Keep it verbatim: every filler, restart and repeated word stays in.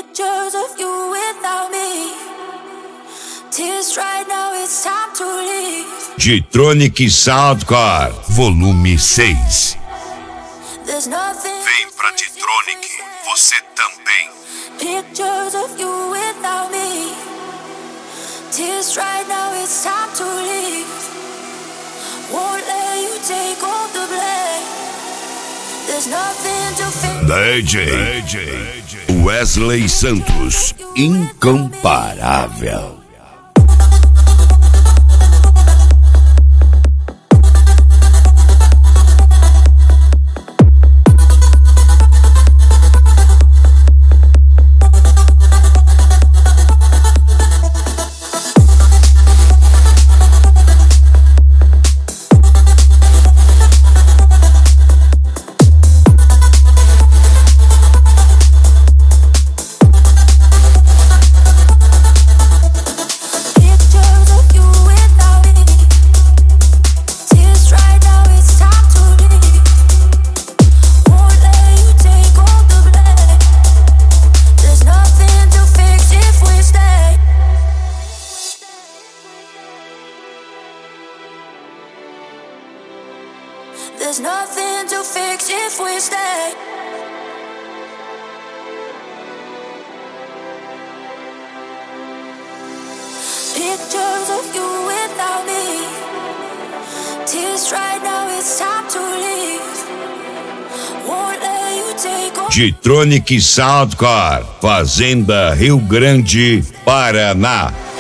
Pictures of you without me. Tears right now, it's time to leave. G-Tronic Soundcore, volume seis. There's nothing. Vem pra G-Tronic, você também. Pictures of you without me. Tears right now, it's time to leave. Won't let you take all the blame. There's nothing to fix. D J, D J Wesley Santos, incomparável. There's nothing to fix if we stay. Pictures of you without me. Tears right now, it's time to leave. Won't let you take all. G-Tronic Soundcore, Fazenda Rio Grande, Paraná.